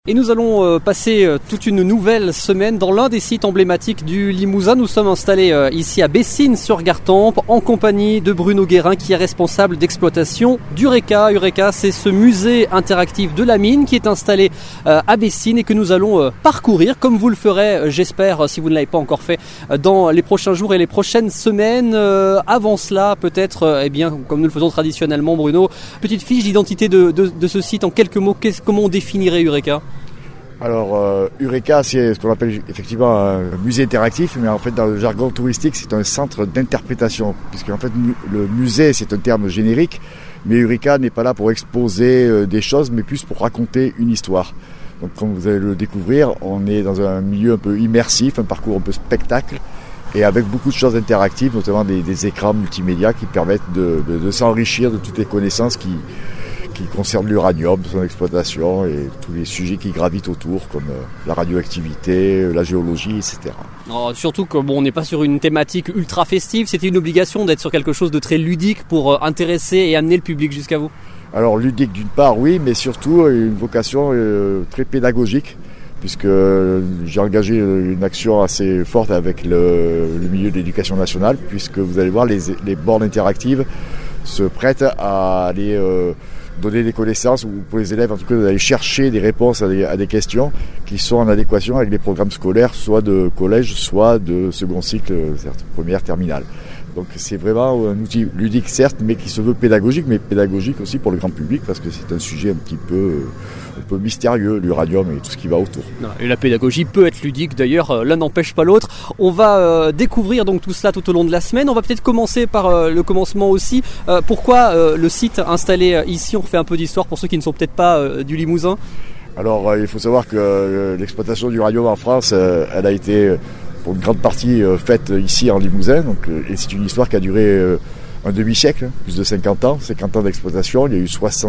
Et nous allons passer toute une nouvelle semaine dans l'un des sites emblématiques du Limousin. Nous sommes installés ici à Bessines-sur-Gartempe en compagnie de Bruno Guérin qui est responsable d'exploitation d'Ureka. Ureka, c'est ce musée interactif de la mine qui est installé à Bessines et que nous allons parcourir comme vous le ferez, j'espère, si vous ne l'avez pas encore fait, dans les prochains jours et les prochaines semaines. Avant cela, peut-être, comme nous le faisons traditionnellement, Bruno, petite fiche d'identité de ce site en quelques mots. Comment on définirait Ureka ? Alors, Ureka, c'est ce qu'on appelle effectivement un musée interactif, mais en fait, dans le jargon touristique, c'est un centre d'interprétation, puisque en fait, le musée, c'est un terme générique, mais Ureka n'est pas là pour exposer des choses, mais plus pour raconter une histoire. Donc, comme vous allez le découvrir, on est dans un milieu un peu immersif, un parcours un peu spectacle, et avec beaucoup de choses interactives, notamment des écrans multimédia qui permettent de s'enrichir de toutes les connaissances qui concerne l'uranium, son exploitation et tous les sujets qui gravitent autour, comme la radioactivité, la géologie, etc. Alors, surtout qu'on n'est pas sur une thématique ultra festive, c'était une obligation d'être sur quelque chose de très ludique pour intéresser et amener le public jusqu'à vous. Alors ludique d'une part, oui, mais surtout une vocation très pédagogique, puisque j'ai engagé une action assez forte avec le milieu de l'éducation nationale, puisque vous allez voir, les bornes interactives se prêtent à aller donner des connaissances, ou pour les élèves en tout cas d'aller chercher des réponses à des questions qui sont en adéquation avec les programmes scolaires, soit de collège, soit de second cycle, première, terminale. Donc c'est vraiment un outil ludique certes, mais qui se veut pédagogique, mais pédagogique aussi pour le grand public, parce que c'est un sujet un peu mystérieux, l'uranium et tout ce qui va autour. Et la pédagogie peut être ludique d'ailleurs, l'un n'empêche pas l'autre. On va découvrir donc tout cela tout au long de la semaine. On va peut-être commencer par le commencement aussi. Pourquoi le site installé ici? On refait un peu d'histoire pour ceux qui ne sont peut-être pas du Limousin. Alors il faut savoir que l'exploitation d'uranium en France, elle a été pour une grande partie faite ici en Limousin, et c'est une histoire qui a duré un demi-siècle, plus de 50 ans d'exploitation. Il y a eu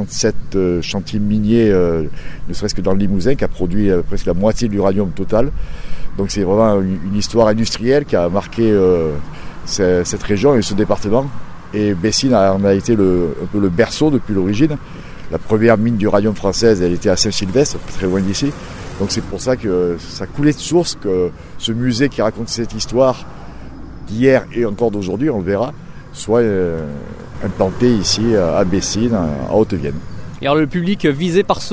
67 chantiers miniers, ne serait-ce que dans le Limousin, qui a produit presque la moitié de l'uranium total. Donc c'est vraiment une histoire industrielle qui a marqué cette région et ce département. Et Bessines en a été un peu le berceau depuis l'origine. La première mine d'uranium française, elle était à Saint-Sylvestre, très loin d'ici. Donc c'est pour ça que ça coulait de source que ce musée qui raconte cette histoire d'hier et encore d'aujourd'hui, on le verra, soit implanté ici à Bessines, en Haute-Vienne. Et alors le public visé par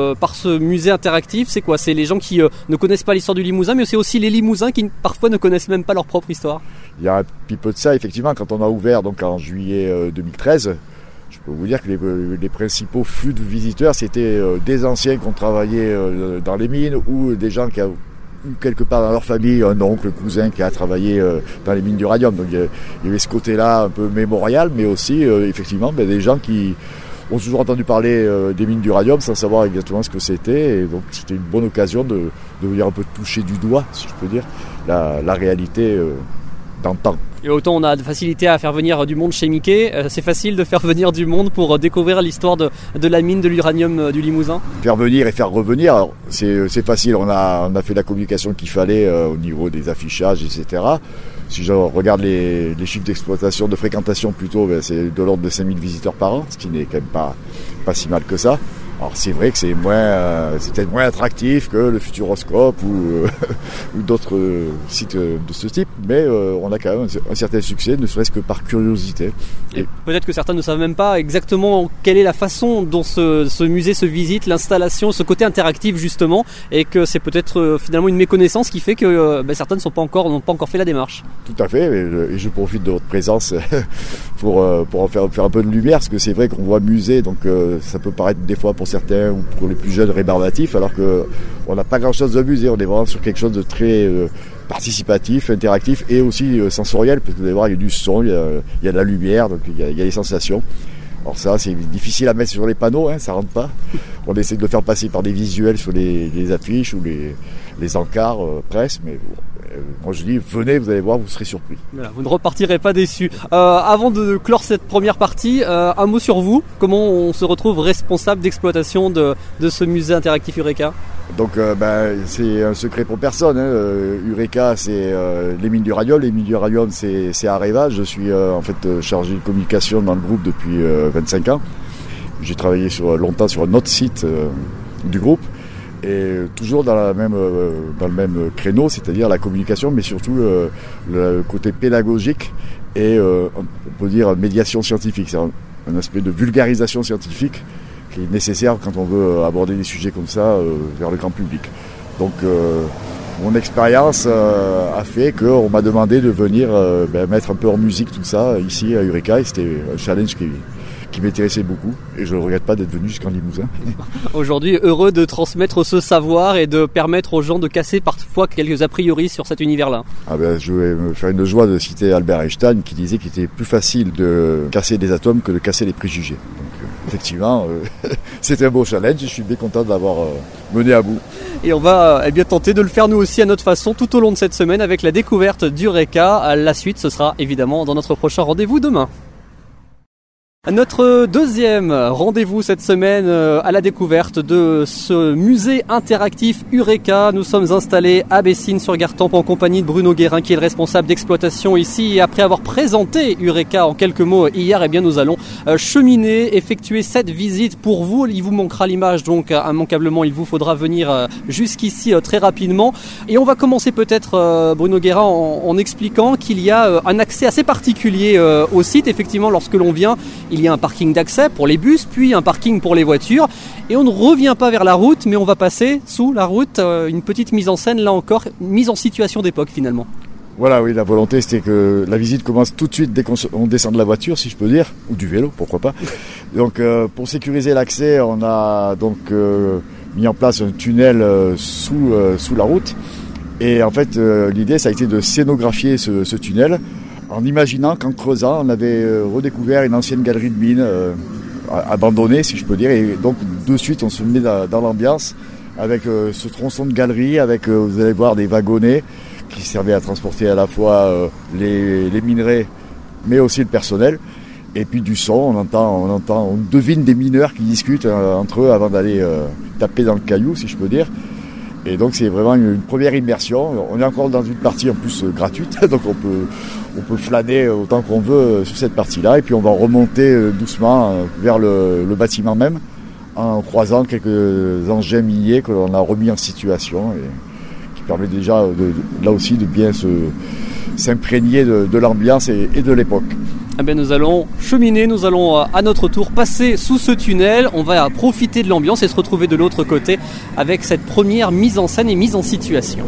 ce musée interactif, c'est quoi? C'est les gens qui ne connaissent pas l'histoire du Limousin, mais c'est aussi les Limousins qui parfois ne connaissent même pas leur propre histoire. Il y a un petit peu de ça, effectivement, quand on a ouvert donc en juillet 2013. Je peux vous dire que les principaux flux de visiteurs, c'était des anciens qui ont travaillé dans les mines, ou des gens qui ont eu quelque part dans leur famille un oncle, un cousin qui a travaillé dans les mines d'uranium. Donc il y avait ce côté-là un peu mémorial, mais aussi effectivement des gens qui ont toujours entendu parler des mines d'uranium sans savoir exactement ce que c'était. Et donc c'était une bonne occasion de venir un peu toucher du doigt, si je peux dire, la réalité d'antan. Et autant on a de facilité à faire venir du monde chez Mickey, c'est facile de faire venir du monde pour découvrir l'histoire de la mine de l'uranium du Limousin. Faire venir et faire revenir, alors c'est facile, on a fait la communication qu'il fallait au niveau des affichages, etc. Si je regarde les chiffres d'exploitation, de fréquentation plutôt, c'est de l'ordre de 5000 visiteurs par an, ce qui n'est quand même pas si mal que ça. Alors c'est vrai que c'est peut-être moins attractif que le Futuroscope ou d'autres sites de ce type, mais on a quand même un certain succès, ne serait-ce que par curiosité. Et peut-être que certains ne savent même pas exactement quelle est la façon dont ce musée se visite, l'installation, ce côté interactif justement, et que c'est peut-être finalement une méconnaissance qui fait que certains n'ont pas encore fait la démarche. Tout à fait, et je profite de votre présence pour en faire un peu de lumière, parce que c'est vrai qu'on voit musée, donc ça peut paraître des fois pour certains ou pour les plus jeunes rébarbatifs, alors qu'on n'a pas grand-chose de musée, on est vraiment sur quelque chose de très participatif, interactif et aussi sensoriel, parce que vous allez voir, il y a du son, il y a de la lumière, donc il y a des sensations. Alors ça, c'est difficile à mettre sur les panneaux, ça rentre pas. On essaie de le faire passer par des visuels sur les affiches ou les encarts presse, mais moi je dis, venez, vous allez voir, vous serez surpris. Voilà, vous ne repartirez pas déçus. Avant de clore cette première partie, un mot sur vous. Comment on se retrouve responsable d'exploitation de ce musée interactif Ureka? Donc c'est un secret pour personne. Ureka, c'est les mines d'uranium. Les mines d'uranium, c'est Areva. Je suis en fait chargé de communication dans le groupe depuis 25 ans. J'ai travaillé longtemps sur un autre site du groupe. Et toujours dans le même créneau, c'est-à-dire la communication, mais surtout le côté pédagogique et on peut dire médiation scientifique. C'est un aspect de vulgarisation scientifique qui est nécessaire quand on veut aborder des sujets comme ça vers le grand public. Donc mon expérience a fait qu'on m'a demandé de venir mettre un peu en musique tout ça ici à Eureka, et c'était un challenge qui m'intéressait beaucoup, et je ne regrette pas d'être venu jusqu'en Limousin. Aujourd'hui, heureux de transmettre ce savoir et de permettre aux gens de casser parfois quelques a priori sur cet univers-là. Je vais me faire une joie de citer Albert Einstein qui disait qu'il était plus facile de casser des atomes que de casser les préjugés. Donc effectivement, c'était un beau challenge, je suis bien content de l'avoir mené à bout. Et on va tenter de le faire nous aussi à notre façon tout au long de cette semaine avec la découverte d'Eureka. La suite, ce sera évidemment dans notre prochain rendez-vous demain. Notre deuxième rendez-vous cette semaine à la découverte de ce musée interactif Eureka. Nous sommes installés à Bessines-sur-Gartempe en compagnie de Bruno Guérin qui est le responsable d'exploitation ici. Et après avoir présenté Eureka en quelques mots hier, nous allons cheminer, effectuer cette visite pour vous. Il vous manquera l'image, donc immanquablement il vous faudra venir jusqu'ici très rapidement. Et on va commencer peut-être, Bruno Guérin, en expliquant qu'il y a un accès assez particulier au site. Effectivement, lorsque l'on vient, il y a un parking d'accès pour les bus, puis un parking pour les voitures. Et on ne revient pas vers la route, mais on va passer sous la route. Une petite mise en scène, là encore, mise en situation d'époque finalement. Voilà, oui, la volonté c'était que la visite commence tout de suite dès qu'on descend de la voiture, si je peux dire, ou du vélo, pourquoi pas. Donc pour sécuriser l'accès, on a donc mis en place un tunnel sous la route. Et en fait, l'idée ça a été de scénographier ce tunnel, en imaginant qu'en creusant, on avait redécouvert une ancienne galerie de mines abandonnée, si je peux dire. Et donc, de suite, on se met dans l'ambiance avec ce tronçon de galerie, avec, vous allez voir, des wagonnets qui servaient à transporter à la fois les minerais, mais aussi le personnel. Et puis du son, on devine des mineurs qui discutent entre eux avant d'aller taper dans le caillou, si je peux dire. Et donc c'est vraiment une première immersion. On est encore dans une partie en plus gratuite, donc on peut flâner autant qu'on veut sur cette partie-là. Et puis on va remonter doucement vers le bâtiment même, en croisant quelques engins miniers que l'on a remis en situation et qui permet déjà là aussi de bien s'imprégner de l'ambiance et de l'époque. Nous allons cheminer, nous allons à notre tour passer sous ce tunnel, on va profiter de l'ambiance et se retrouver de l'autre côté avec cette première mise en scène et mise en situation.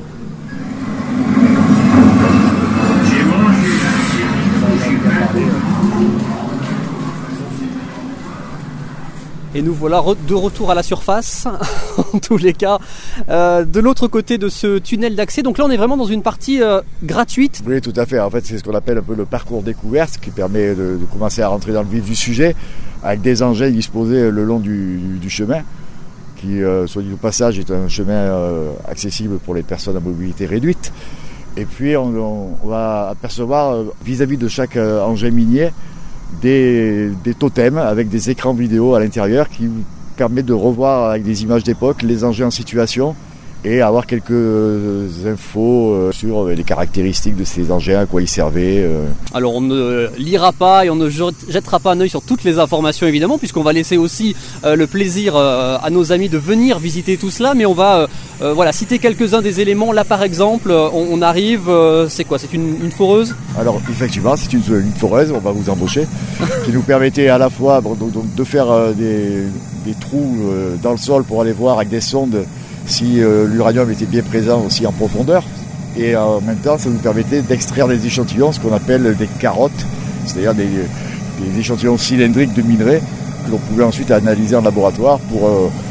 Et nous voilà de retour à la surface, en tous les cas, de l'autre côté de ce tunnel d'accès. Donc là, on est vraiment dans une partie gratuite. Oui, tout à fait. En fait, c'est ce qu'on appelle un peu le parcours découverte, qui permet de commencer à rentrer dans le vif du sujet, avec des engins disposés le long du chemin, qui, soit dit au passage, est un chemin accessible pour les personnes à mobilité réduite. Et puis, on va apercevoir, vis-à-vis de chaque engin minier, des totems avec des écrans vidéo à l'intérieur qui permettent de revoir avec des images d'époque les engins en situation et avoir quelques infos sur les caractéristiques de ces engins, à quoi ils servaient. Alors on ne lira pas et on ne jettera pas un œil sur toutes les informations évidemment, puisqu'on va laisser aussi le plaisir à nos amis de venir visiter tout cela, mais on va citer quelques-uns des éléments. Là par exemple, on arrive, c'est quoi? C'est une foreuse? Alors effectivement, c'est une foreuse, on va vous embaucher, qui nous permettait à la fois donc de faire des trous dans le sol pour aller voir avec des sondes si l'uranium était bien présent aussi en profondeur. Et en même temps, ça nous permettait d'extraire des échantillons, ce qu'on appelle des carottes, c'est-à-dire des échantillons cylindriques de minerais que l'on pouvait ensuite analyser en laboratoire pour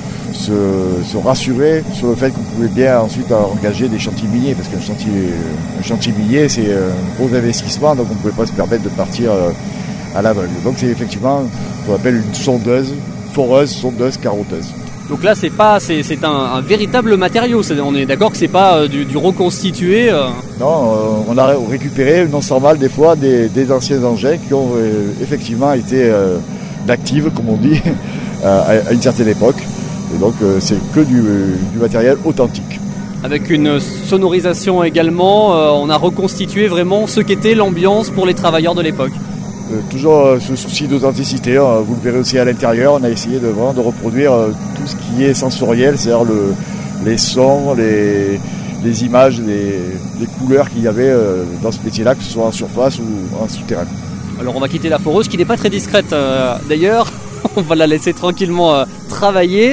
se rassurer sur le fait qu'on pouvait bien ensuite engager des chantiers miniers, parce qu'un chantier minier, c'est un gros investissement, donc on ne pouvait pas se permettre de partir à l'aveugle. Donc c'est effectivement ce qu'on appelle une foreuse, sondeuse, carotteuse. Donc là, c'est un véritable matériau. On est d'accord que c'est pas du reconstitué. Non, on a récupéré une masse normale des fois des anciens engins qui ont effectivement été d'actifs, comme on dit, à une certaine époque. Et donc c'est que du matériel authentique. Avec une sonorisation également, on a reconstitué vraiment ce qu'était l'ambiance pour les travailleurs de l'époque. Toujours ce souci d'authenticité, hein. Vous le verrez aussi à l'intérieur, on a essayé de reproduire tout ce qui est sensoriel, c'est-à-dire les sons, les images, les couleurs qu'il y avait dans ce métier-là, que ce soit en surface ou en souterrain. Alors on va quitter la foreuse qui n'est pas très discrète d'ailleurs, on va la laisser tranquillement travailler.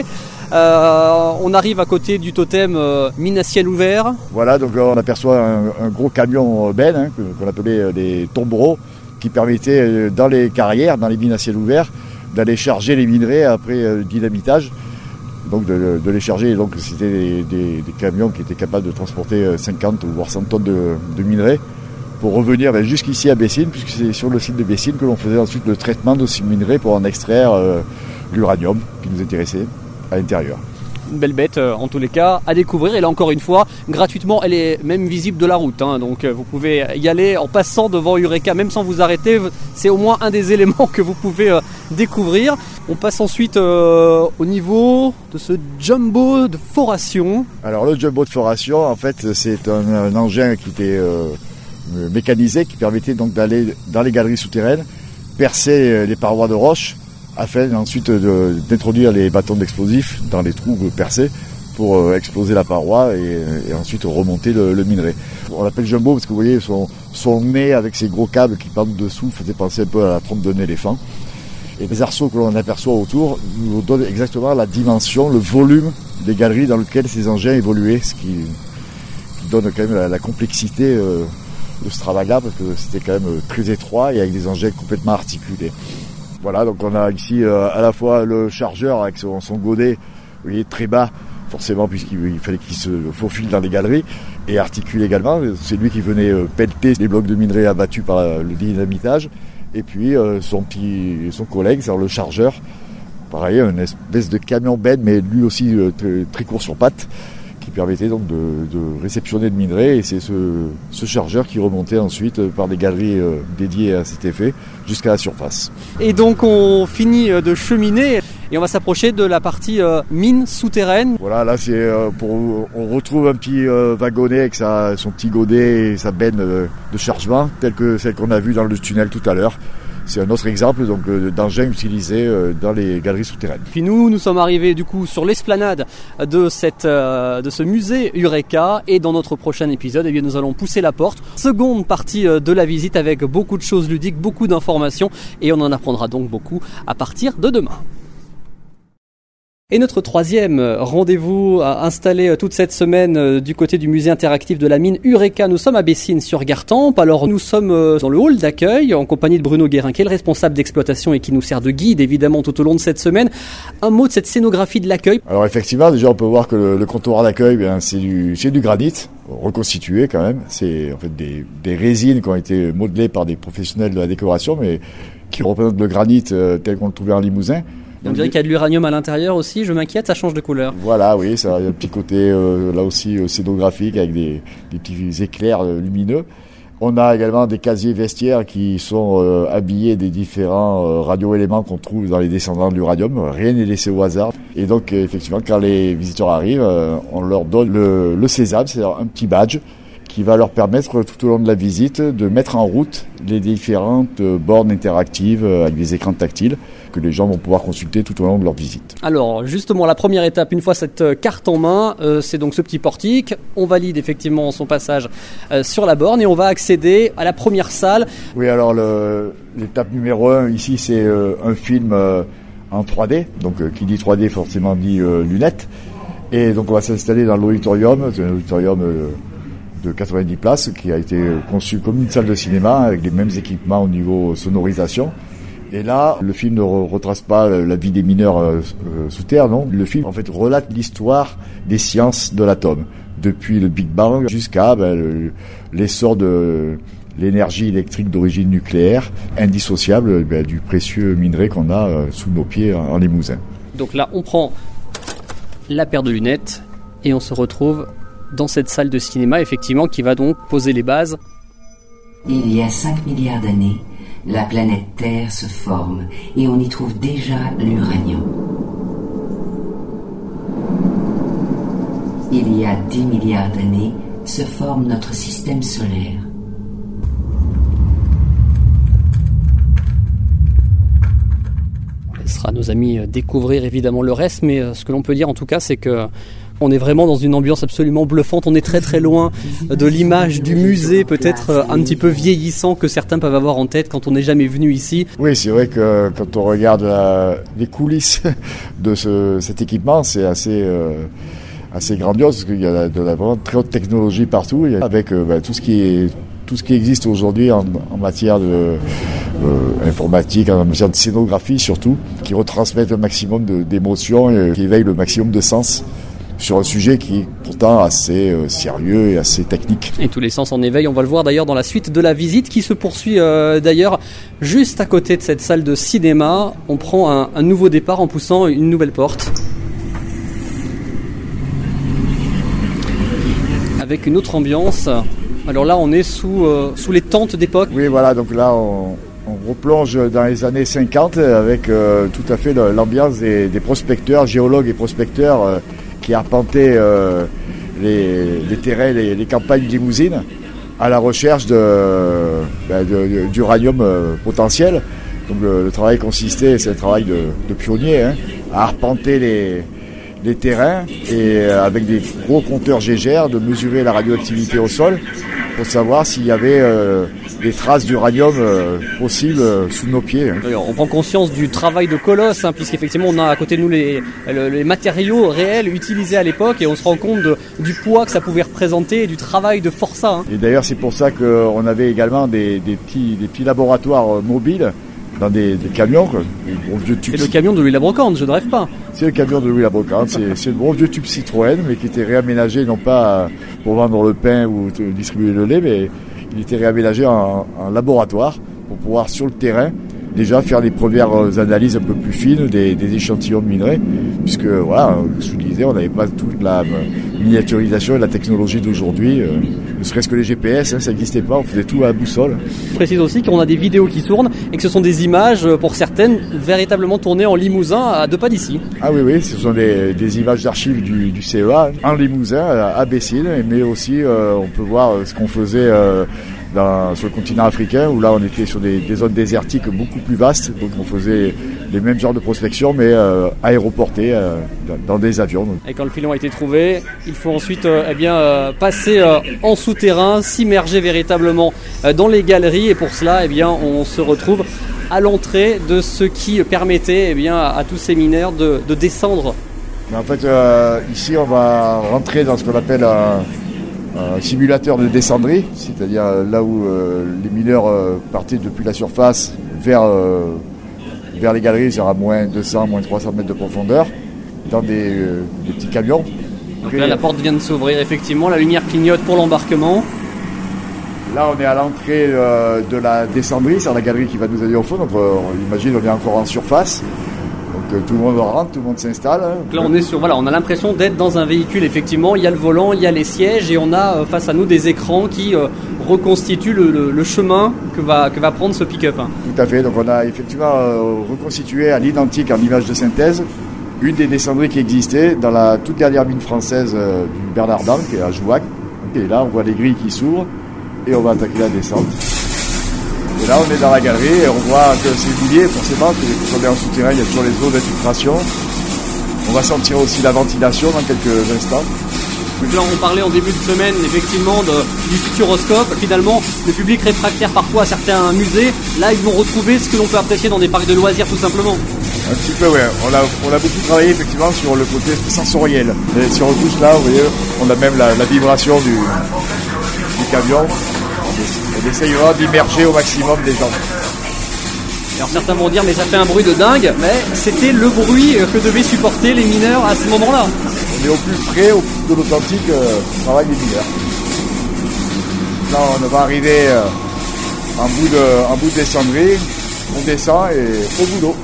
On arrive à côté du totem mine à ciel ouvert. Voilà, donc on aperçoit un gros camion benne, hein, qu'on appelait des tombereaux, qui permettait dans les carrières, dans les mines à ciel ouvert, d'aller charger les minerais après le dynamitage. Donc de les charger, donc c'était des camions qui étaient capables de transporter 50 ou voire 100 tonnes de minerais pour revenir jusqu'ici à Bessines, puisque c'est sur le site de Bessines que l'on faisait ensuite le traitement de ces minerais pour en extraire l'uranium qui nous intéressait à l'intérieur. Une belle bête en tous les cas à découvrir, et là encore une fois gratuitement, elle est même visible de la route, hein, donc vous pouvez y aller en passant devant Eureka même sans vous arrêter, c'est au moins un des éléments que vous pouvez découvrir. On passe ensuite au niveau de ce jumbo de foration. Alors le jumbo de foration, en fait, c'est un engin qui était mécanisé, qui permettait donc d'aller dans les galeries souterraines, percer les parois de roche, afin ensuite d'introduire les bâtons d'explosifs dans les trous percés pour exploser la paroi et ensuite remonter le minerai. On l'appelle jumbo parce que vous voyez son nez avec ses gros câbles qui pendent dessous faisait penser un peu à la trompe d'un éléphant. Et les arceaux que l'on aperçoit autour nous donnent exactement la dimension, le volume des galeries dans lesquelles ces engins évoluaient, ce qui donne quand même la complexité de ce travail-là, parce que c'était quand même très étroit et avec des engins complètement articulés. Voilà, donc on a ici à la fois le chargeur avec son godet, vous voyez, très bas, forcément puisqu'il fallait qu'il se faufile dans les galeries, et articule également. C'est lui qui venait pelleter les blocs de minerais abattus par le dynamitage. Et puis son collègue, c'est le chargeur, pareil, une espèce de camion benne, mais lui aussi très court sur pattes, qui permettait donc de réceptionner le minerai, et c'est ce chargeur qui remontait ensuite par des galeries dédiées à cet effet jusqu'à la surface. Et donc on finit de cheminer et on va s'approcher de la partie mine souterraine. Voilà, là on retrouve un petit wagonnet avec son petit godet et sa benne de chargement, telle que celle qu'on a vue dans le tunnel tout à l'heure. C'est un autre exemple donc d'engin utilisé dans les galeries souterraines. Puis nous sommes arrivés du coup sur l'esplanade de ce musée Eureka, et dans notre prochain épisode, nous allons pousser la porte. Seconde partie de la visite avec beaucoup de choses ludiques, beaucoup d'informations, et on en apprendra donc beaucoup à partir de demain. Et notre troisième rendez-vous installé toute cette semaine du côté du musée interactif de la mine Eureka. Nous sommes à Bessines sur Gartempe. Alors nous sommes dans le hall d'accueil en compagnie de Bruno Guérin, qui est le responsable d'exploitation et qui nous sert de guide évidemment tout au long de cette semaine. Un mot de cette scénographie de l'accueil. Alors effectivement, déjà on peut voir que le comptoir d'accueil, c'est du granit reconstitué quand même. C'est en fait des résines qui ont été modelées par des professionnels de la décoration, mais qui représentent le granit tel qu'on le trouvait en Limousin. On dirait qu'il y a de l'uranium à l'intérieur aussi, je m'inquiète, ça change de couleur. Voilà, oui, ça a un petit côté là aussi scénographique avec des petits éclairs lumineux. On a également des casiers vestiaires qui sont habillés des différents radioéléments qu'on trouve dans les descendants de l'uranium. Rien n'est laissé au hasard. Et donc effectivement, quand les visiteurs arrivent, on leur donne le sésame, c'est-à-dire un petit badge qui va leur permettre tout au long de la visite de mettre en route les différentes bornes interactives avec des écrans tactiles que les gens vont pouvoir consulter tout au long de leur visite. Alors justement, la première étape, une fois cette carte en main, c'est donc ce petit portique. On valide effectivement son passage sur la borne et on va accéder à la première salle. Oui, alors l'étape numéro 1 ici, c'est un film en 3D. Donc qui dit 3D forcément dit lunettes. Et donc on va s'installer dans l'auditorium. C'est un auditorium de 90 places qui a été conçu comme une salle de cinéma avec les mêmes équipements au niveau sonorisation. Et là, le film ne retrace pas la vie des mineurs sous terre, non. Le film, en fait, relate l'histoire des sciences de l'atome, depuis le Big Bang jusqu'à l'essor de l'énergie électrique d'origine nucléaire, indissociable du précieux minerai qu'on a sous nos pieds en Limousin. Donc là, on prend la paire de lunettes et on se retrouve dans cette salle de cinéma, effectivement, qui va donc poser les bases. Il y a 5 milliards d'années, la planète Terre se forme et on y trouve déjà l'uranium. Il y a 10 milliards d'années, se forme notre système solaire. à nos amis découvrir évidemment le reste, mais ce que l'on peut dire en tout cas, c'est que on est vraiment dans une ambiance absolument bluffante. On est très très loin de l'image du musée, peut-être un petit peu vieillissant, que certains peuvent avoir en tête quand on n'est jamais venu ici. Oui, c'est vrai que quand on regarde les coulisses de cet équipement, c'est assez grandiose, parce qu'il y a de la vraiment très haute technologie partout, avec tout ce qui existe aujourd'hui en matière de informatique, en matière de scénographie surtout, qui retransmettent un maximum d'émotions et qui éveillent le maximum de sens sur un sujet qui est pourtant assez sérieux et assez technique. Et tous les sens en éveil, on va le voir d'ailleurs dans la suite de la visite qui se poursuit d'ailleurs juste à côté de cette salle de cinéma. On prend un nouveau départ en poussant une nouvelle porte. Avec une autre ambiance. Alors là, on est sous les tentes d'époque. Oui, voilà, donc là, on replonge dans les années 50 avec tout à fait l'ambiance des prospecteurs, géologues et prospecteurs qui arpentaient les terrains, les campagnes limousines à la recherche d'uranium potentiel. Donc le travail consistait, c'est un travail de pionnier, à arpenter les terrains et avec des gros compteurs Gégère de mesurer la radioactivité au sol pour savoir s'il y avait des traces d'uranium possibles sous nos pieds. On prend conscience du travail de colosse, puisqu'effectivement on a à côté de nous les matériaux réels utilisés à l'époque et on se rend compte du poids que ça pouvait représenter et du travail de forçat. Et d'ailleurs c'est pour ça qu'on avait également des petits laboratoires mobiles dans des camions. C'est le camion de Louis Labrocante, je ne rêve pas. C'est le camion de Louis Labrocante, c'est le bon vieux tube Citroën, mais qui était réaménagé non pas pour vendre le pain ou distribuer le lait, mais il était réaménagé en laboratoire pour pouvoir sur le terrain déjà faire les premières analyses un peu plus fines des échantillons de minerais, puisque voilà, je vous disais, on n'avait pas toute la miniaturisation et la technologie d'aujourd'hui, ne serait-ce que les GPS, ça n'existait pas, on faisait tout à la boussole. Je précise aussi qu'on a des vidéos qui tournent et que ce sont des images, pour certaines, véritablement tournées en Limousin, à 2 pas d'ici. Ah oui, ce sont des images d'archives du CEA, en Limousin, à Bessines, mais aussi on peut voir ce qu'on faisait sur le continent africain, où là on était sur des zones désertiques beaucoup plus vastes, donc on faisait les mêmes genres de prospection, mais aéroportés dans des avions. Et quand le filon a été trouvé, il faut ensuite passer en souterrain, s'immerger véritablement dans les galeries, et pour cela on se retrouve à l'entrée de ce qui permettait à tous ces mineurs de descendre. En fait, ici on va rentrer dans ce qu'on appelle un simulateur de descendrie, c'est-à-dire là où les mineurs partaient depuis la surface vers les galeries, c'est à moins 200, moins 300 mètres de profondeur, dans des petits camions. Donc là, la porte vient de s'ouvrir, effectivement, la lumière clignote pour l'embarquement. Là, on est à l'entrée de la descendrie, c'est la galerie qui va nous aller au fond, donc on imagine on est encore en surface. Donc tout le monde rentre, tout le monde s'installe. Donc là on a l'impression d'être dans un véhicule, effectivement, il y a le volant, il y a les sièges et on a face à nous des écrans qui reconstituent le chemin que va prendre ce pick-up. Tout à fait, donc on a effectivement reconstitué à l'identique en image de synthèse une des descendries qui existait dans la toute dernière mine française du Bernardin, qui est à Jouac. Et là on voit les grilles qui s'ouvrent et on va attaquer la descente. Et là, on est dans la galerie et on voit que c'est mouillé, forcément, quand on est en souterrain, il y a toujours les eaux d'infiltration. On va sentir aussi la ventilation dans quelques instants. Donc là, on parlait en début de semaine, effectivement, du futuroscope. Finalement, le public réfractaire parfois à certains musées, là, ils vont retrouver ce que l'on peut apprécier dans des parcs de loisirs, tout simplement. Un petit peu, ouais. On a beaucoup travaillé, effectivement, sur le côté sensoriel. Et si on retouche là, vous voyez, on a même la vibration du camion. On essayera d'immerger au maximum les gens. Alors certains vont dire mais ça fait un bruit de dingue, mais c'était le bruit que devaient supporter les mineurs à ce moment-là. On est au plus près de l'authentique travail des mineurs. Là on va arriver en bout de descendrie, on descend et au boulot.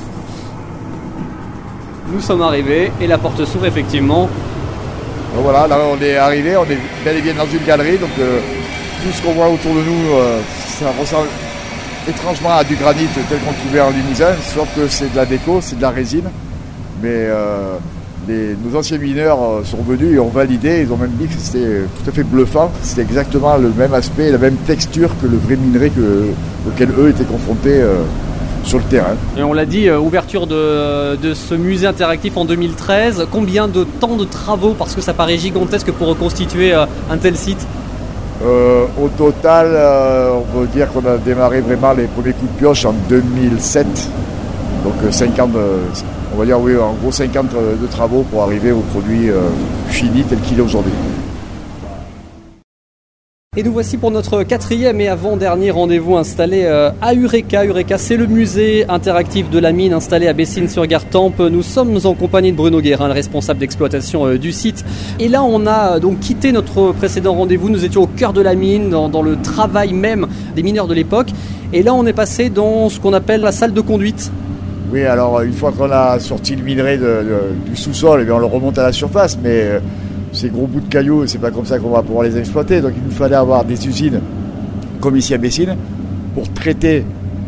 Nous sommes arrivés et la porte s'ouvre effectivement. Donc voilà, là on est arrivé, on est bel et bien dans une galerie, donc tout ce qu'on voit autour de nous, ça ressemble étrangement à du granit tel qu'on le trouvait en Limousin, sauf que c'est de la déco, c'est de la résine. Mais nos anciens mineurs sont venus et ont validé, ils ont même dit que c'était tout à fait bluffant, c'était exactement le même aspect, la même texture que le vrai minerai auquel eux étaient confrontés sur le terrain. Et on l'a dit, ouverture de ce musée interactif en 2013. Combien de temps de travaux, parce que ça paraît gigantesque pour reconstituer un tel site? Au total, on peut dire qu'on a démarré vraiment les premiers coups de pioche en 2007. Donc 5 ans, on va dire oui, en gros 5 ans de travaux pour arriver au produit fini tel qu'il est aujourd'hui. Et nous voici pour notre 4e et avant-dernier rendez-vous installé à Eureka. Eureka, c'est le musée interactif de la mine installé à Bessines-sur-Gartempe. Nous sommes en compagnie de Bruno Guérin, le responsable d'exploitation du site. Et là, on a donc quitté notre précédent rendez-vous. Nous étions au cœur de la mine, dans le travail même des mineurs de l'époque. Et là, on est passé dans ce qu'on appelle la salle de conduite. Oui, alors une fois qu'on a sorti le minerai du sous-sol, eh bien, on le remonte à la surface, mais ces gros bouts de cailloux, c'est pas comme ça qu'on va pouvoir les exploiter. Donc il nous fallait avoir des usines comme ici à Bessines pour traiter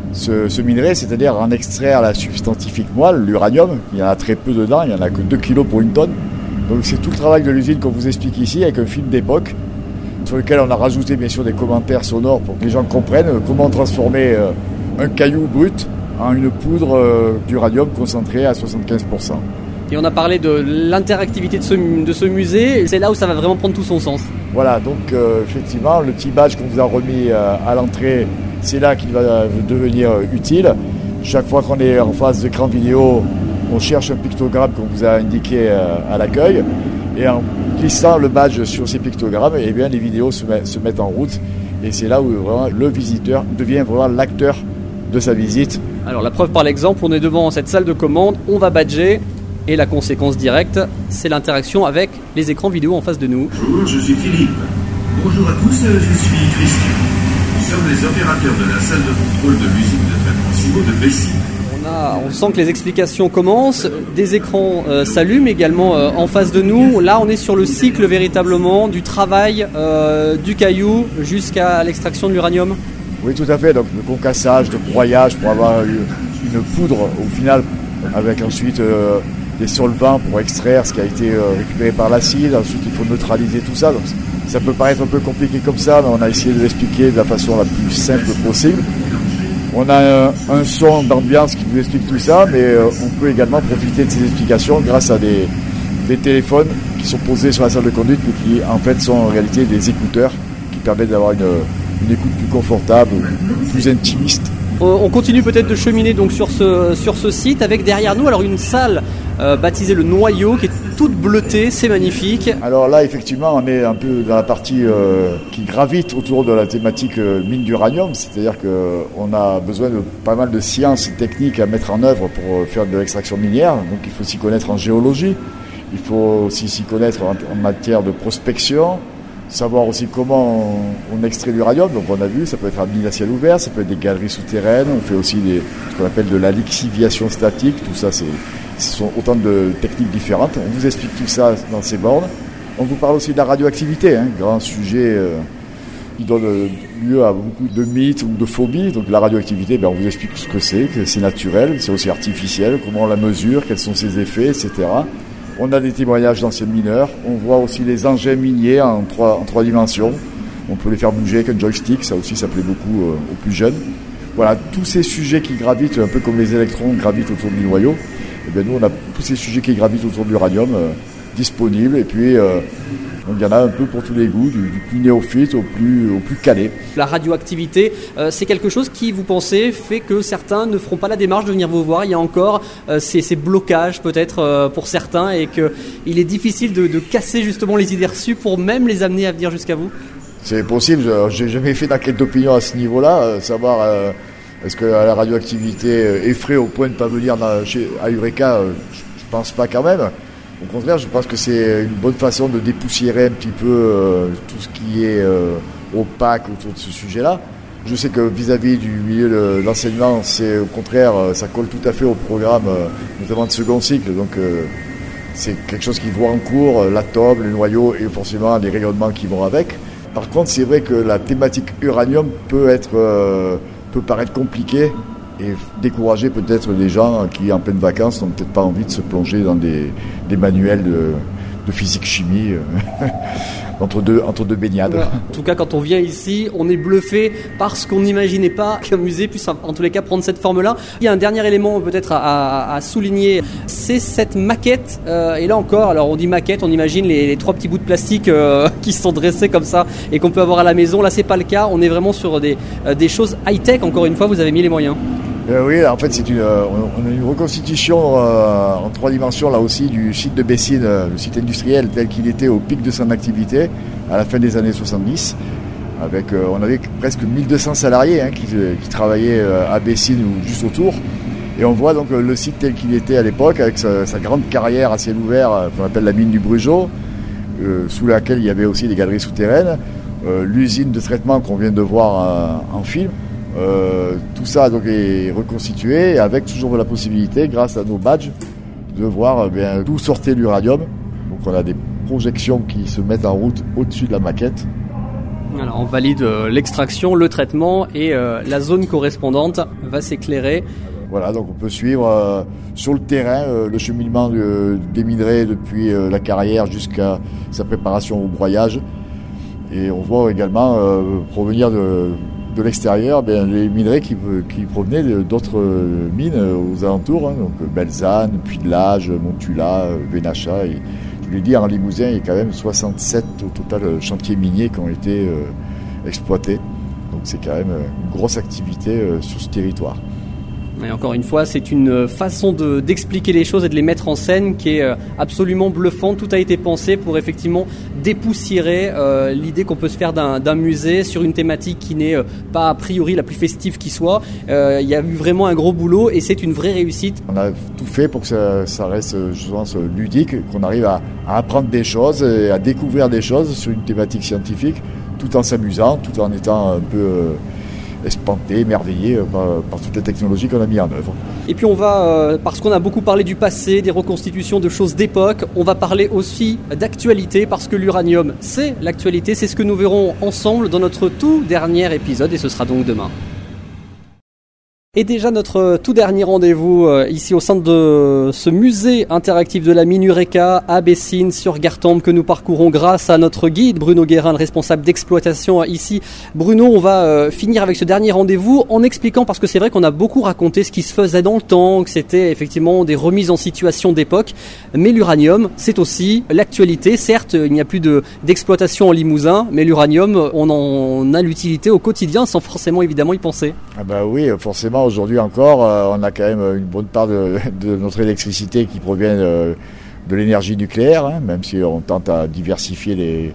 ce minerai, c'est-à-dire en extraire la substantifique moelle, l'uranium. Il y en a très peu dedans, il n'y en a que 2 kilos pour une tonne. Donc c'est tout le travail de l'usine qu'on vous explique ici avec un film d'époque sur lequel on a rajouté bien sûr des commentaires sonores pour que les gens comprennent comment transformer un caillou brut en une poudre d'uranium concentrée à 75%. Et on a parlé de l'interactivité de ce musée, c'est là où ça va vraiment prendre tout son sens. Voilà, donc effectivement, le petit badge qu'on vous a remis à l'entrée, c'est là qu'il va devenir utile. Chaque fois qu'on est en phase d'écran vidéo, on cherche un pictogramme qu'on vous a indiqué à l'accueil. Et en glissant le badge sur ces pictogrammes, eh bien, les vidéos se mettent en route. Et c'est là où vraiment, le visiteur devient vraiment l'acteur de sa visite. Alors la preuve par l'exemple, on est devant cette salle de commande, on va badger. Et la conséquence directe, c'est l'interaction avec les écrans vidéo en face de nous. Bonjour, je suis Philippe. Bonjour à tous, je suis Christian. Nous sommes les opérateurs de la salle de contrôle de l'usine de traitement CIMO de Bessines. On sent que les explications commencent, des écrans s'allument également en face de nous. Là, on est sur le cycle véritablement du travail du caillou jusqu'à l'extraction de l'uranium. Oui, tout à fait. Donc, le concassage, le broyage pour avoir une poudre au final, avec ensuite des solvants pour extraire ce qui a été récupéré par l'acide. Ensuite, il faut neutraliser tout ça. Donc, ça peut paraître un peu compliqué comme ça, mais on a essayé de l'expliquer de la façon la plus simple possible. On a un son d'ambiance qui vous explique tout ça, mais on peut également profiter de ces explications grâce à des téléphones qui sont posés sur la salle de conduite, mais qui en fait sont en réalité des écouteurs qui permettent d'avoir une écoute plus confortable, plus intimiste. On continue peut-être de cheminer donc sur ce site avec derrière nous alors une salle baptisée le Noyau qui est toute bleutée, c'est magnifique. Alors là effectivement on est un peu dans la partie qui gravite autour de la thématique mine d'uranium, c'est-à-dire qu'on a besoin de pas mal de sciences et techniques à mettre en œuvre pour faire de l'extraction minière, donc il faut s'y connaître en géologie, il faut aussi s'y connaître en matière de prospection, savoir aussi comment on extrait l'uranium. Donc on a vu, ça peut être un mine à ciel ouvert, ça peut être des galeries souterraines, on fait aussi ce qu'on appelle de la lixiviation statique, tout ça ce sont autant de techniques différentes. On vous explique tout ça dans ces bornes. On vous parle aussi de la radioactivité, grand sujet qui donne lieu à beaucoup de mythes ou de phobies. Donc la radioactivité, on vous explique ce que c'est naturel, c'est aussi artificiel, comment on la mesure, quels sont ses effets, etc. On a des témoignages d'anciens mineurs, on voit aussi les engins miniers en trois dimensions. On peut les faire bouger avec un joystick, ça aussi ça plaît beaucoup aux plus jeunes. Voilà, tous ces sujets qui gravitent, un peu comme les électrons gravitent autour du noyau, et nous on a tous ces sujets qui gravitent autour de l'uranium disponibles, et puis il y en a un peu pour tous les goûts, du plus néophyte au plus calé. La radioactivité, c'est quelque chose qui, vous pensez, fait que certains ne feront pas la démarche de venir vous voir. Il y a encore ces blocages peut-être pour certains et qu'il est difficile de casser justement les idées reçues pour même les amener à venir jusqu'à vous. C'est possible, j'ai jamais fait d'enquête d'opinion à ce niveau-là, savoir est-ce que la radioactivité effraie au point de ne pas venir à Eureka, je pense pas quand même. Au contraire, je pense que c'est une bonne façon de dépoussiérer un petit peu tout ce qui est opaque autour de ce sujet-là. Je sais que vis-à-vis du milieu de l'enseignement, c'est au contraire, ça colle tout à fait au programme, notamment de second cycle. Donc c'est quelque chose qui voit en cours, l'atome, le noyau et forcément les rayonnements qui vont avec. Par contre, c'est vrai que la thématique uranium peut paraître compliquée et décourager peut-être des gens qui, en pleine vacances, n'ont peut-être pas envie de se plonger dans des manuels de physique-chimie entre deux baignades. En tout cas, quand on vient ici, on est bluffé parce qu'on n'imaginait pas qu'un musée puisse en tous les cas prendre cette forme-là. Il y a un dernier élément peut-être à souligner, c'est cette maquette. Et là encore, alors on dit maquette, on imagine les 3 petits bouts de plastique qui sont dressés comme ça et qu'on peut avoir à la maison. Là, c'est pas le cas. On est vraiment sur des choses high-tech. Encore une fois, vous avez mis les moyens. Oui, en fait, on a une reconstitution en 3 dimensions là aussi du site de Bessines, le site industriel tel qu'il était au pic de son activité à la fin des années 70. On avait presque 1200 salariés qui travaillaient à Bessines ou juste autour. Et on voit donc le site tel qu'il était à l'époque avec sa grande carrière à ciel ouvert qu'on appelle la mine du Brugeot, sous laquelle il y avait aussi des galeries souterraines, l'usine de traitement qu'on vient de voir en film. Tout ça donc est reconstitué avec toujours la possibilité, grâce à nos badges, de voir d'où sortait l'uranium. Donc on a des projections qui se mettent en route au-dessus de la maquette. Alors on valide l'extraction, le traitement et la zone correspondante va s'éclairer. Voilà, donc on peut suivre sur le terrain le cheminement des minerais depuis la carrière jusqu'à sa préparation au broyage. Et on voit également provenir de l'extérieur les minerais qui provenaient d'autres mines aux alentours, donc Belzane, Puy-de-Lage, Montula, Vénacha. Et je l'ai dit, en Limousin, il y a quand même 67 au total chantiers miniers qui ont été exploités. Donc c'est quand même une grosse activité sur ce territoire. Et encore une fois, c'est une façon d'expliquer les choses et de les mettre en scène qui est absolument bluffante. Tout a été pensé pour effectivement dépoussiérer l'idée qu'on peut se faire d'un musée sur une thématique qui n'est pas a priori la plus festive qui soit. Il y a eu vraiment un gros boulot et c'est une vraie réussite. On a tout fait pour que ça reste, je pense, ludique, qu'on arrive à apprendre des choses et à découvrir des choses sur une thématique scientifique, tout en s'amusant, tout en étant un peu espanté, émerveillé par toute la technologie qu'on a mis en œuvre. Et puis on va, parce qu'on a beaucoup parlé du passé, des reconstitutions de choses d'époque, on va parler aussi d'actualité, parce que l'uranium, c'est l'actualité, c'est ce que nous verrons ensemble dans notre tout dernier épisode, et ce sera donc demain. Et déjà notre tout dernier rendez-vous ici au sein de ce musée interactif de la mine Eureka à Bessines sur Gartempe que nous parcourons grâce à notre guide Bruno Guérin, le responsable d'exploitation ici. Bruno, on va finir avec ce dernier rendez-vous en expliquant, parce que c'est vrai qu'on a beaucoup raconté ce qui se faisait dans le temps, que c'était effectivement des remises en situation d'époque, mais l'uranium c'est aussi l'actualité. Certes, il n'y a plus d'exploitation en Limousin, mais l'uranium, on en a l'utilité au quotidien sans forcément évidemment y penser. Ah bah oui, forcément. Aujourd'hui encore, on a quand même une bonne part de notre électricité qui provient de l'énergie nucléaire, même si on tente à diversifier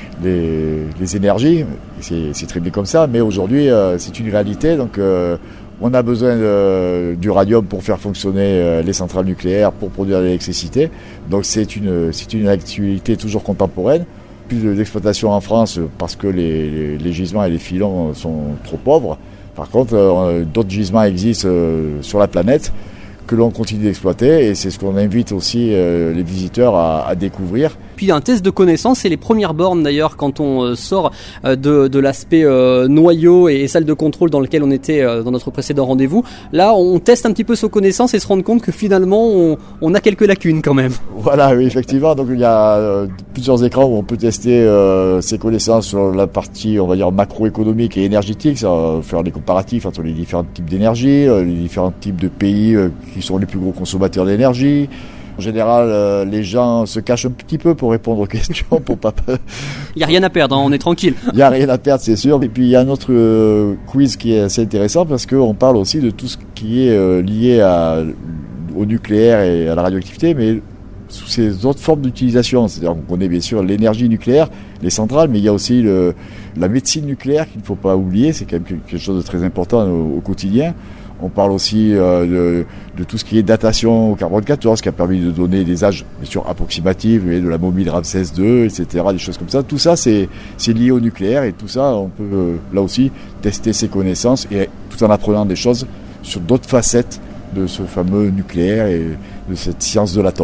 les énergies. C'est très bien comme ça, mais aujourd'hui, c'est une réalité. Donc, on a besoin d'uranium pour faire fonctionner les centrales nucléaires, pour produire de l'électricité. Donc, c'est une activité toujours contemporaine. Plus d'exploitation en France parce que les gisements et les filons sont trop pauvres. Par contre, d'autres gisements existent sur la planète que l'on continue d'exploiter et c'est ce qu'on invite aussi les visiteurs à découvrir. Puis un test de connaissance, c'est les premières bornes d'ailleurs quand on sort de l'aspect noyau et salle de contrôle dans lequel on était dans notre précédent rendez-vous. Là, on teste un petit peu ses connaissances et se rend compte que finalement, on a quelques lacunes quand même. Voilà, oui, effectivement. Donc il y a plusieurs écrans où on peut tester ses connaissances sur la partie, on va dire, macroéconomique et énergétique. Ça va faire des comparatifs entre les différents types d'énergie, les différents types de pays qui sont les plus gros consommateurs d'énergie. En général, les gens se cachent un petit peu pour répondre aux questions. Il n'y a rien à perdre, hein, on est tranquille. Il n'y a rien à perdre, c'est sûr. Et puis il y a un autre quiz qui est assez intéressant parce qu'on parle aussi de tout ce qui est lié au nucléaire et à la radioactivité, mais sous ces autres formes d'utilisation. C'est-à-dire qu'on connaît bien sûr l'énergie nucléaire, les centrales, mais il y a aussi la médecine nucléaire qu'il ne faut pas oublier. C'est quand même quelque chose de très important au quotidien. On parle aussi de tout ce qui est datation au carbone 14 qui a permis de donner des âges bien sûr approximatifs, de la momie de Ramsès II, etc., des choses comme ça. Tout ça, c'est lié au nucléaire et tout ça, on peut là aussi tester ses connaissances et tout en apprenant des choses sur d'autres facettes de ce fameux nucléaire et de cette science de l'atome.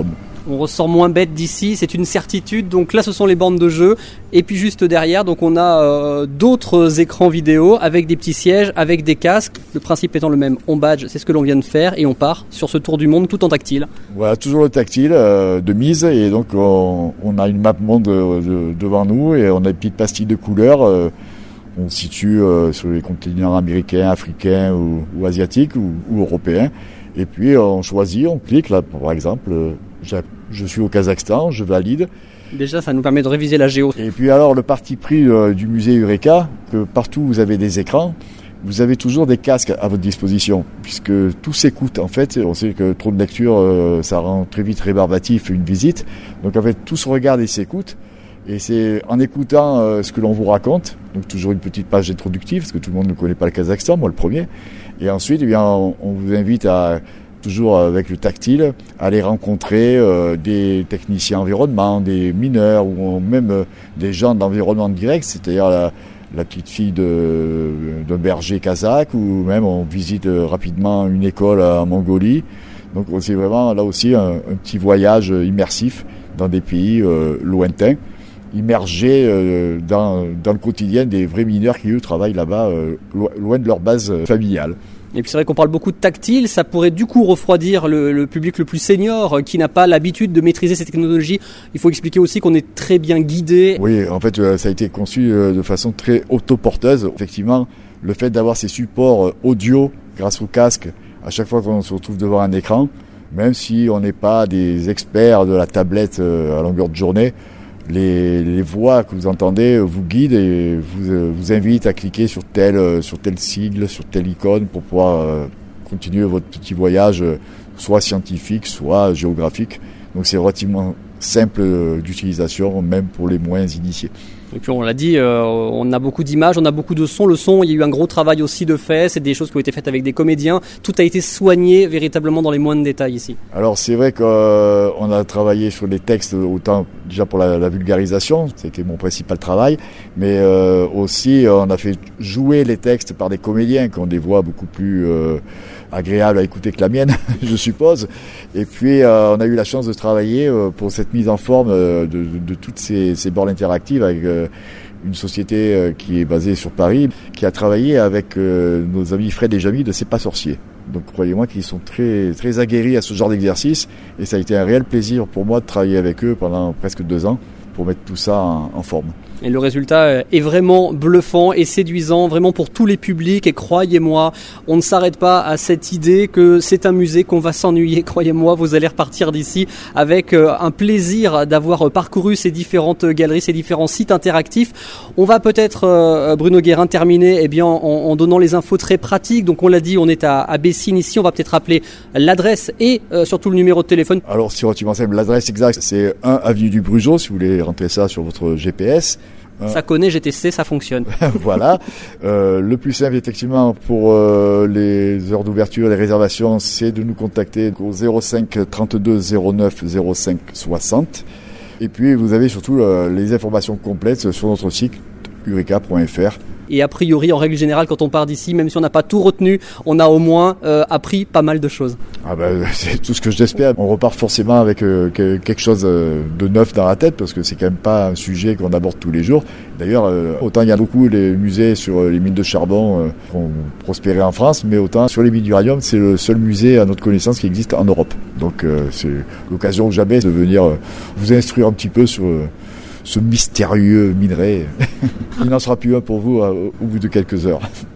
On ressort moins bête d'ici, c'est une certitude. Donc là, ce sont les bandes de jeu. Et puis juste derrière, donc on a d'autres écrans vidéo avec des petits sièges, avec des casques. Le principe étant le même, on badge, c'est ce que l'on vient de faire et on part sur ce tour du monde tout en tactile. Voilà, toujours le tactile de mise et donc on a une map monde devant nous et on a des petites pastilles de couleurs. On se situe sur les continents américains, africains ou asiatiques ou européens. Et puis on choisit, on clique là, par exemple, je suis au Kazakhstan, je valide. Déjà, ça nous permet de réviser la géo. Et puis alors, le parti pris du musée Eureka, que partout où vous avez des écrans, vous avez toujours des casques à votre disposition, puisque tout s'écoute en fait. On sait que trop de lecture, ça rend très vite rébarbatif une visite. Donc en fait, tout se regarde et s'écoute. Et c'est en écoutant ce que l'on vous raconte, donc toujours une petite page introductive, parce que tout le monde ne connaît pas le Kazakhstan, moi le premier. Et ensuite, eh bien, on vous invite à, toujours avec le tactile, à aller rencontrer des techniciens environnement, des mineurs, ou même des gens d'environnement direct, c'est-à-dire la petite fille d'un berger kazakh, ou même on visite rapidement une école en Mongolie. Donc c'est vraiment là aussi un petit voyage immersif dans des pays lointains, immergés dans le quotidien des vrais mineurs qui eux travaillent là-bas, loin de leur base familiale. Et puis c'est vrai qu'on parle beaucoup de tactile, ça pourrait du coup refroidir le public le plus senior qui n'a pas l'habitude de maîtriser ces technologies. Il faut expliquer aussi qu'on est très bien guidé. Oui, en fait ça a été conçu de façon très autoporteuse. Effectivement, le fait d'avoir ces supports audio grâce au casque, à chaque fois qu'on se retrouve devant un écran, même si on n'est pas des experts de la tablette à longueur de journée, les voix que vous entendez vous guident et vous invitent à cliquer sur tel sigle, sur telle icône pour pouvoir continuer votre petit voyage, soit scientifique, soit géographique. Donc c'est relativement simple d'utilisation, même pour les moins initiés. Et puis on l'a dit, on a beaucoup d'images, on a beaucoup de sons. Le son, il y a eu un gros travail aussi de fait. C'est des choses qui ont été faites avec des comédiens. Tout a été soigné véritablement dans les moindres détails ici. Alors c'est vrai qu'on a travaillé sur les textes, autant déjà pour la vulgarisation, c'était mon principal travail, mais aussi on a fait jouer les textes par des comédiens qui ont des voix beaucoup plus agréables à écouter que la mienne, je suppose. Et puis on a eu la chance de travailler pour cette mise en forme de toutes ces bornes interactives avec une société qui est basée sur Paris, qui a travaillé avec nos amis Fred et Jamie de C'est pas sorcier. Donc croyez-moi qu'ils sont très, très aguerris à ce genre d'exercice et ça a été un réel plaisir pour moi de travailler avec eux pendant presque 2 ans pour mettre tout ça en forme. Et le résultat est vraiment bluffant et séduisant, vraiment pour tous les publics. Et croyez-moi, on ne s'arrête pas à cette idée que c'est un musée, qu'on va s'ennuyer. Croyez-moi, vous allez repartir d'ici avec un plaisir d'avoir parcouru ces différentes galeries, ces différents sites interactifs. On va peut-être, Bruno Guérin, terminer en donnant les infos très pratiques. Donc on l'a dit, on est à Bessines ici. On va peut-être rappeler l'adresse et surtout le numéro de téléphone. Alors c'est relativement simple. L'adresse exacte, c'est 1 avenue du Brugeot, si vous voulez rentrer ça sur votre GPS. Ça connaît, j'ai testé, ça fonctionne. Voilà. Le plus simple, effectivement, pour les heures d'ouverture, les réservations, c'est de nous contacter au 05 32 09 05 60. Et puis, vous avez surtout les informations complètes sur notre site eureka.fr. Et a priori, en règle générale, quand on part d'ici, même si on n'a pas tout retenu, on a au moins appris pas mal de choses. Ah ben, c'est tout ce que j'espère. On repart forcément avec quelque chose de neuf dans la tête, parce que c'est quand même pas un sujet qu'on aborde tous les jours. D'ailleurs, autant il y a beaucoup les musées sur les mines de charbon qui ont prospéré en France, mais autant sur les mines d'uranium, c'est le seul musée à notre connaissance qui existe en Europe. Donc c'est l'occasion jamais de venir vous instruire un petit peu sur ce mystérieux minerai. Il n'en sera plus un pour vous au bout de quelques heures.